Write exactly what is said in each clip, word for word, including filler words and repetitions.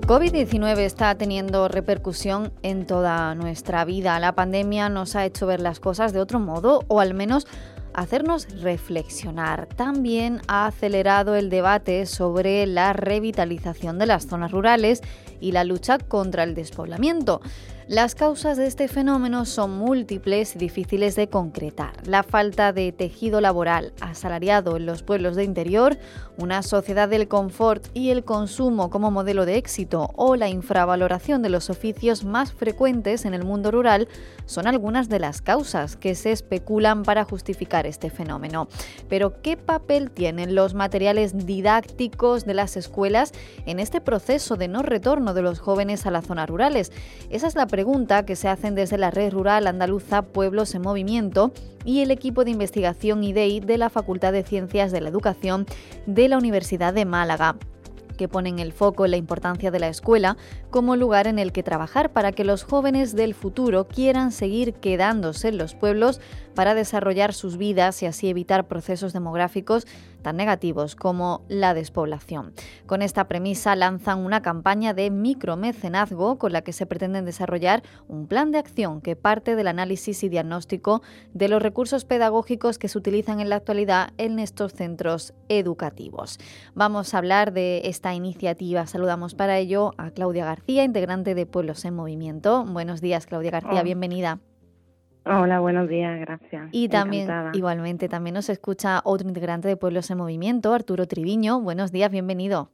COVID diecinueve está teniendo repercusión en toda nuestra vida. La pandemia nos ha hecho ver las cosas de otro modo, o al menos hacernos reflexionar. También ha acelerado el debate sobre la revitalización de las zonas rurales y la lucha contra el despoblamiento. Las causas de este fenómeno son múltiples y difíciles de concretar. La falta de tejido laboral asalariado en los pueblos de interior, una sociedad del confort y el consumo como modelo de éxito o la infravaloración de los oficios más frecuentes en el mundo rural son algunas de las causas que se especulan para justificar este fenómeno. Pero, ¿qué papel tienen los materiales didácticos de las escuelas en este proceso de no retorno de los jóvenes a las zonas rurales? Esa es la pregunta que se hacen desde la Red Rural Andaluza Pueblos en Movimiento y el equipo de investigación I D E I de la Facultad de Ciencias de la Educación de la Universidad de Málaga, que ponen el foco en la importancia de la escuela como lugar en el que trabajar para que los jóvenes del futuro quieran seguir quedándose en los pueblos para desarrollar sus vidas y así evitar procesos demográficos tan negativos como la despoblación. Con esta premisa lanzan una campaña de micromecenazgo con la que se pretenden desarrollar un plan de acción que parte del análisis y diagnóstico de los recursos pedagógicos que se utilizan en la actualidad en estos centros educativos. Vamos a hablar de esta iniciativa. Saludamos para ello a Claudia García, integrante de Pueblos en Movimiento. Buenos días, Claudia García, oh. bienvenida. Hola, buenos días, gracias. Y también, Encantada. igualmente, también nos escucha otro integrante de Pueblos en Movimiento, Arturo Triviño. Buenos días, bienvenido.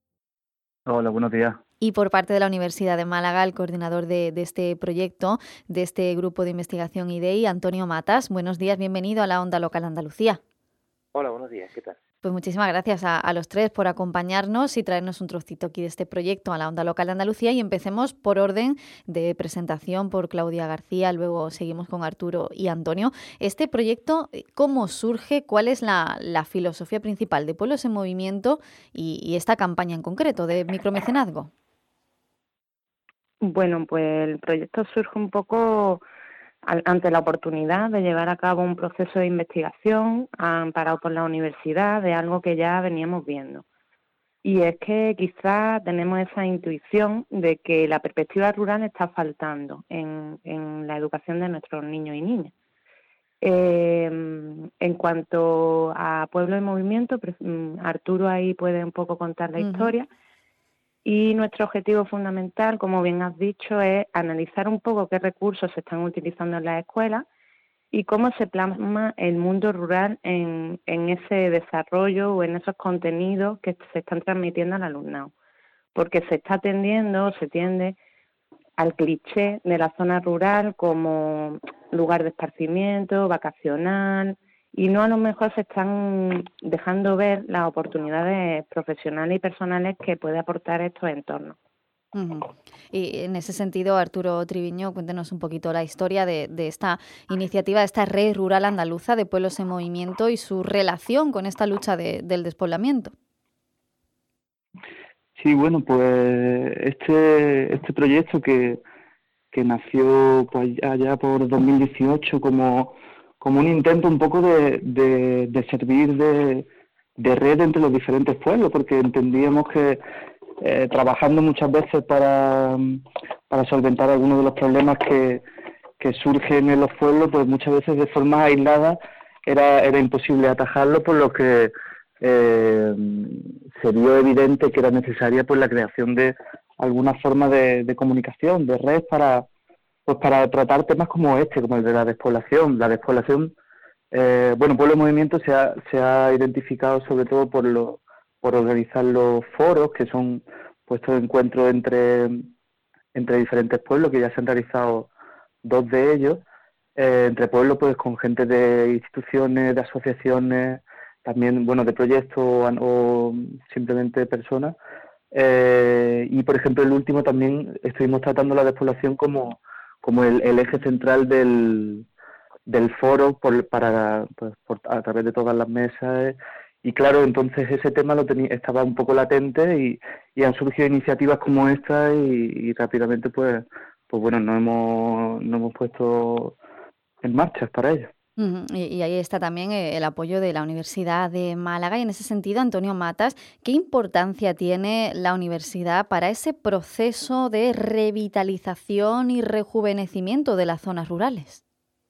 Hola, buenos días. Y por parte de la Universidad de Málaga, el coordinador de, de este proyecto, de este grupo de investigación I D E I, Antonio Matas. Buenos días, bienvenido a la Onda Local Andalucía. Hola, buenos días, ¿qué tal? Pues muchísimas gracias a, a los tres por acompañarnos y traernos un trocito aquí de este proyecto a la Onda Local de Andalucía, y empecemos por orden de presentación por Claudia García, luego seguimos con Arturo y Antonio. Este proyecto, ¿cómo surge? ¿Cuál es la, la filosofía principal de Pueblos en Movimiento y, y esta campaña en concreto de micromecenazgo? Bueno, pues el proyecto surge un poco ante la oportunidad de llevar a cabo un proceso de investigación amparado por la universidad de algo que ya veníamos viendo. Y es que quizás tenemos esa intuición de que la perspectiva rural está faltando en, en la educación de nuestros niños y niñas. Eh, en cuanto a Pueblo en Movimiento, Arturo ahí puede un poco contar la uh-huh. historia. Y nuestro objetivo fundamental, como bien has dicho, es analizar un poco qué recursos se están utilizando en las escuelas y cómo se plasma el mundo rural en, en ese desarrollo o en esos contenidos que se están transmitiendo al alumnado. Porque se está tendiendo, se tiende al cliché de la zona rural como lugar de esparcimiento, vacacional, y no a lo mejor se están dejando ver las oportunidades profesionales y personales que puede aportar estos entornos. Uh-huh. Y en ese sentido, Arturo Triviño, cuéntenos un poquito la historia de, de esta iniciativa, de esta Red Rural Andaluza de Pueblos en Movimiento y su relación con esta lucha de, del despoblamiento. Sí, bueno, pues este este proyecto que, que nació pues allá por dos mil dieciocho como como un intento un poco de, de, de servir de, de red entre los diferentes pueblos, porque entendíamos que eh, trabajando muchas veces para, para solventar algunos de los problemas que, que surgen en los pueblos, pues muchas veces de forma aislada era, era imposible atajarlo, por lo que eh, se vio evidente que era necesaria pues la creación de alguna forma de, de comunicación, de red para pues para tratar temas como este, como el de la despoblación. La despoblación, eh, bueno, Pueblo en Movimiento se ha, se ha identificado sobre todo por lo, por organizar los foros, que son puestos de encuentro entre, entre diferentes pueblos, que ya se han realizado dos de ellos, eh, entre pueblos pues con gente de instituciones, de asociaciones, también, bueno, de proyectos o, o simplemente personas. Eh, y, por ejemplo, el último también estuvimos tratando la despoblación como como el, el eje central del, del foro por, para pues, por, a través de todas las mesas, y claro, entonces ese tema lo tenía, estaba un poco latente y, y han surgido iniciativas como esta y, y rápidamente pues pues bueno nos hemos nos hemos puesto en marcha para ello. Ujú, Y, y ahí está también eh, el apoyo de la Universidad de Málaga. Y en ese sentido, Antonio Matas, ¿qué importancia tiene la universidad para ese proceso de revitalización y rejuvenecimiento de las zonas rurales?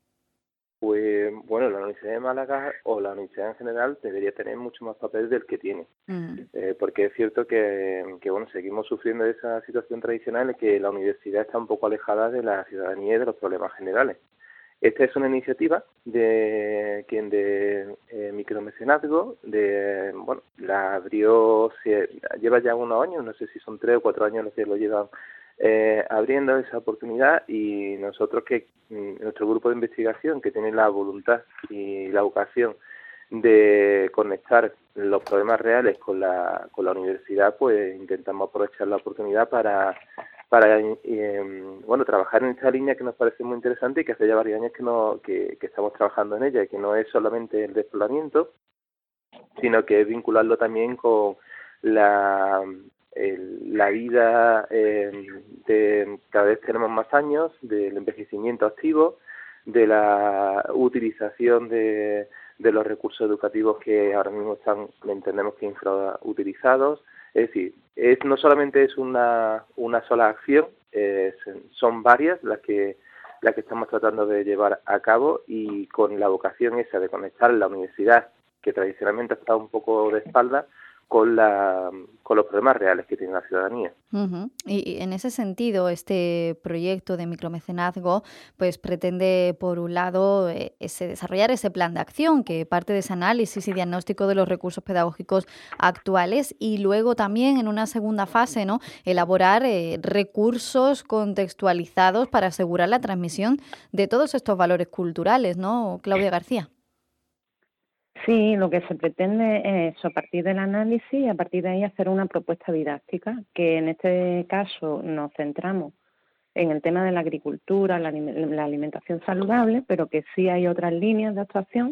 Pues bueno, la Universidad de Málaga o la universidad en general debería tener mucho más papel del que tiene, Ujú, eh, porque es cierto que, que bueno, seguimos sufriendo esa situación tradicional en que la universidad está un poco alejada de la ciudadanía y de los problemas generales. Esta es una iniciativa de quien de eh, micromecenazgo, de bueno, la abrió, se, lleva ya unos años, no sé si son tres o cuatro años los que lo llevan eh, abriendo esa oportunidad, y nosotros que mm, nuestro grupo de investigación que tiene la voluntad y la vocación de conectar los problemas reales con la con la universidad, pues intentamos aprovechar la oportunidad para para eh, bueno, trabajar en esta línea que nos parece muy interesante y que hace ya varios años que no que, que estamos trabajando en ella, y que no es solamente el despoblamiento, sino que es vincularlo también con la el- la vida eh, de cada vez tenemos más años, del envejecimiento activo, de la utilización de, de los recursos educativos que ahora mismo están, entendemos que infrautilizados. Es decir, es, no solamente es una, una sola acción, es- son varias las que las que estamos tratando de llevar a cabo, y con la vocación esa de conectar la universidad, que tradicionalmente ha estado un poco de espalda, con la con los problemas reales que tiene la ciudadanía. ujú. Y, y en ese sentido, este proyecto de micromecenazgo, pues pretende, por un lado, eh, ese, desarrollar ese plan de acción que parte de ese análisis y diagnóstico de los recursos pedagógicos actuales, y luego también, en una segunda fase, ¿no?, elaborar eh, recursos contextualizados para asegurar la transmisión de todos estos valores culturales, ¿no, Claudia García? Sí, lo que se pretende es eso, a partir del análisis y a partir de ahí hacer una propuesta didáctica, que en este caso nos centramos en el tema de la agricultura, la, alim- la alimentación saludable, pero que sí hay otras líneas de actuación.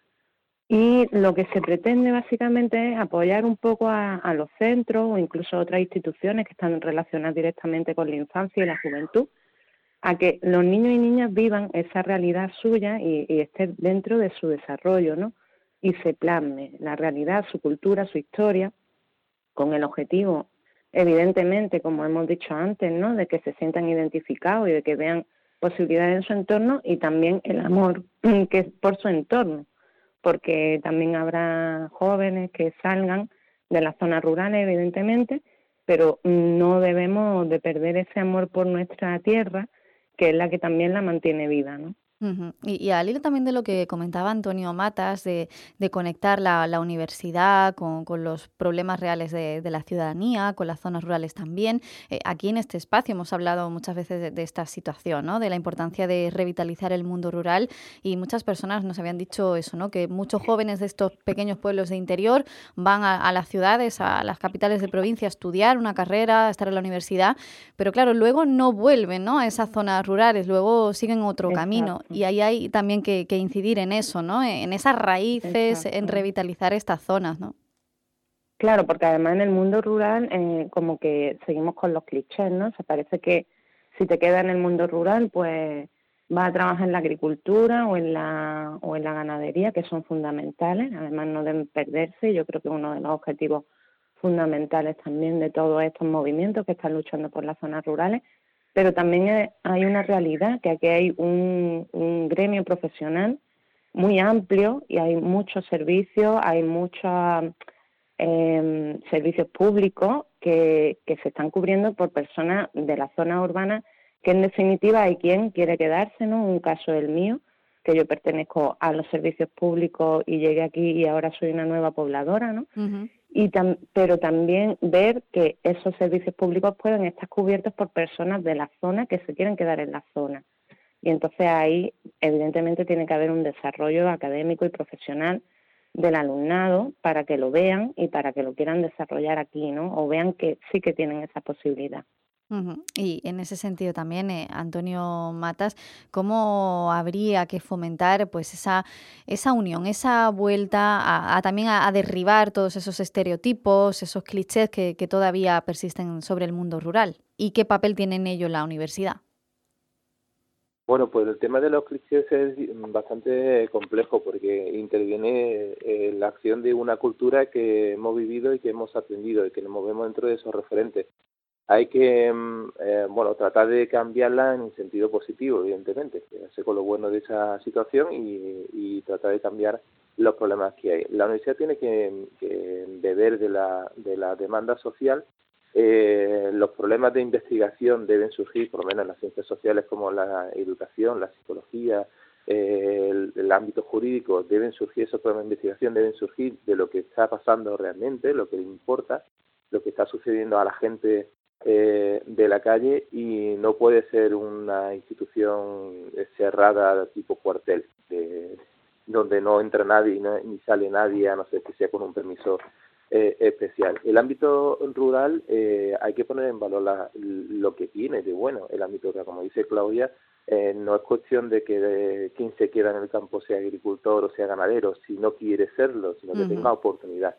Y lo que se pretende básicamente es apoyar un poco a, a los centros o incluso a otras instituciones que están relacionadas directamente con la infancia y la juventud, a que los niños y niñas vivan esa realidad suya y, y esté dentro de su desarrollo, ¿no? Y se plasme la realidad, su cultura, su historia, con el objetivo, evidentemente, como hemos dicho antes, ¿no?, de que se sientan identificados y de que vean posibilidades en su entorno, y también el amor que es por su entorno, porque también habrá jóvenes que salgan de las zonas rurales, evidentemente, pero no debemos de perder ese amor por nuestra tierra, que es la que también la mantiene viva, ¿no? Ujú. Y, y al hilo también de lo que comentaba Antonio Matas, de, de conectar la, la universidad con, con los problemas reales de, de la ciudadanía, con las zonas rurales también. Eh, aquí en este espacio hemos hablado muchas veces de, de esta situación, ¿no?, de la importancia de revitalizar el mundo rural, y muchas personas nos habían dicho eso, ¿no?, que muchos jóvenes de estos pequeños pueblos de interior van a, a las ciudades, a las capitales de provincia, a estudiar una carrera, a estar en la universidad, pero claro, luego no vuelven, ¿no?, a esas zonas rurales, luego siguen otro camino. Exacto, Y ahí hay también que, que incidir en eso, ¿no?, en esas raíces, en exacto. revitalizar estas zonas, ¿no? Claro, porque además en el mundo rural eh, como que seguimos con los clichés, ¿no? Se parece que si te quedas en el mundo rural, pues vas a trabajar en la agricultura o en la o en la ganadería, que son fundamentales, además no deben perderse. Yo creo que uno de los objetivos fundamentales también de todos estos movimientos que están luchando por las zonas rurales, pero también eh, hay una realidad, que aquí hay un, un gremio profesional muy amplio y hay muchos servicios, hay muchas eh, servicios públicos que, que se están cubriendo por personas de la zona urbana, que en definitiva hay quien quiere quedarse, ¿no? Un caso es el mío, que yo pertenezco a los servicios públicos y llegué aquí y ahora soy una nueva pobladora, ¿no? Ujú. Y tam- pero también ver que esos servicios públicos pueden estar cubiertos por personas de la zona que se quieren quedar en la zona. Y entonces ahí, evidentemente, tiene que haber un desarrollo académico y profesional del alumnado para que lo vean y para que lo quieran desarrollar aquí, ¿no? O vean que sí que tienen esa posibilidad. Ujú. Y en ese sentido también, eh, Antonio Matas, ¿cómo habría que fomentar pues esa, esa unión, esa vuelta a, a también a, a derribar todos esos estereotipos, esos clichés que, que todavía persisten sobre el mundo rural? ¿Y qué papel tiene en ello la universidad? Bueno, pues el tema de los clichés es bastante complejo porque interviene eh, la acción de una cultura que hemos vivido y que hemos aprendido y que nos movemos dentro de esos referentes. Hay que, eh, bueno, tratar de cambiarla en un sentido positivo, evidentemente, quedarse con lo bueno de esa situación y, y tratar de cambiar los problemas que hay. La universidad tiene que, que beber de la, de la demanda social. Eh, los problemas de investigación deben surgir, por lo menos en las ciencias sociales como la educación, la psicología, eh, el, el ámbito jurídico, deben surgir, esos problemas de investigación deben surgir de lo que está pasando realmente, lo que le importa, lo que está sucediendo a la gente eh, de la calle, y no puede ser una institución cerrada tipo cuartel, de, donde no entra nadie no, ni sale nadie, a no ser que sea con un permiso Eh, especial. El ámbito rural eh, hay que poner en valor la, lo que tiene de bueno. El ámbito rural, como dice Claudia, eh, no es cuestión de que de, quien se queda en el campo sea agricultor o sea ganadero, si no quiere serlo, sino que uh-huh. tenga oportunidad.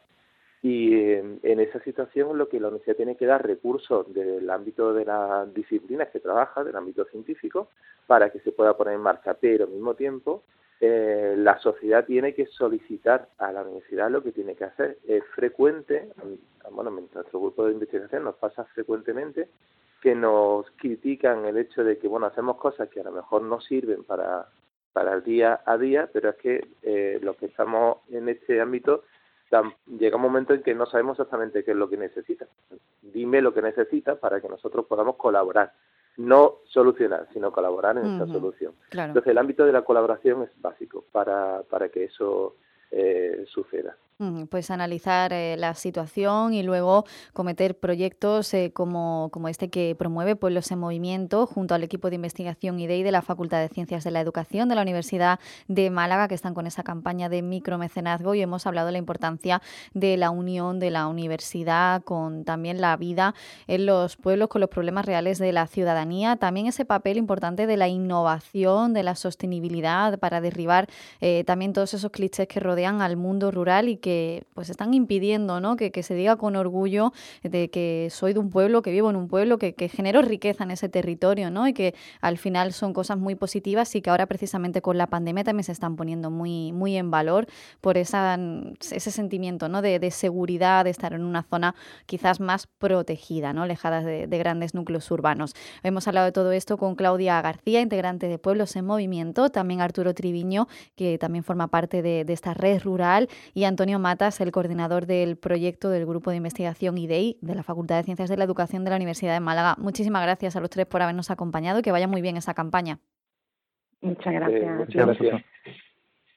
Y eh, en esa situación lo que la universidad tiene que dar recursos del ámbito de las disciplinas que trabaja, del ámbito científico, para que se pueda poner en marcha, pero al mismo tiempo Eh, la sociedad tiene que solicitar a la universidad lo que tiene que hacer. Es frecuente, bueno, en nuestro grupo de investigación nos pasa frecuentemente que nos critican el hecho de que, bueno, hacemos cosas que a lo mejor no sirven para, para el día a día, pero es que eh, los que estamos en este ámbito tan, llega un momento en que no sabemos exactamente qué es lo que necesita. Dime lo que necesita para que nosotros podamos colaborar. No solucionar, sino colaborar en uh-huh. esta solución. Claro. Entonces, el ámbito de la colaboración es básico para, para que eso eh, suceda. Pues analizar eh, la situación y luego cometer proyectos eh, como, como este que promueve Pueblos en Movimiento junto al equipo de investigación I D E I de la Facultad de Ciencias de la Educación de la Universidad de Málaga, que están con esa campaña de micromecenazgo, y hemos hablado de la importancia de la unión de la universidad con también la vida en los pueblos, con los problemas reales de la ciudadanía, también ese papel importante de la innovación, de la sostenibilidad para derribar eh, también todos esos clichés que rodean al mundo rural y que pues están impidiendo, ¿no? que, que se diga con orgullo de que soy de un pueblo, que vivo en un pueblo, que, que genero riqueza en ese territorio, ¿no? Y que al final son cosas muy positivas y que ahora precisamente con la pandemia también se están poniendo muy, muy en valor por esa, ese sentimiento, ¿no? de, de seguridad, de estar en una zona quizás más protegida, ¿no? Alejada de, de grandes núcleos urbanos. Hemos hablado de todo esto con Claudia García, integrante de Pueblos en Movimiento, también Arturo Triviño, que también forma parte de, de esta red rural, y Antonio Matas, el coordinador del proyecto del Grupo de Investigación I D E I de la Facultad de Ciencias de la Educación de la Universidad de Málaga. Muchísimas gracias a los tres por habernos acompañado y que vaya muy bien esa campaña. Muchas gracias. Eh, muchas gracias.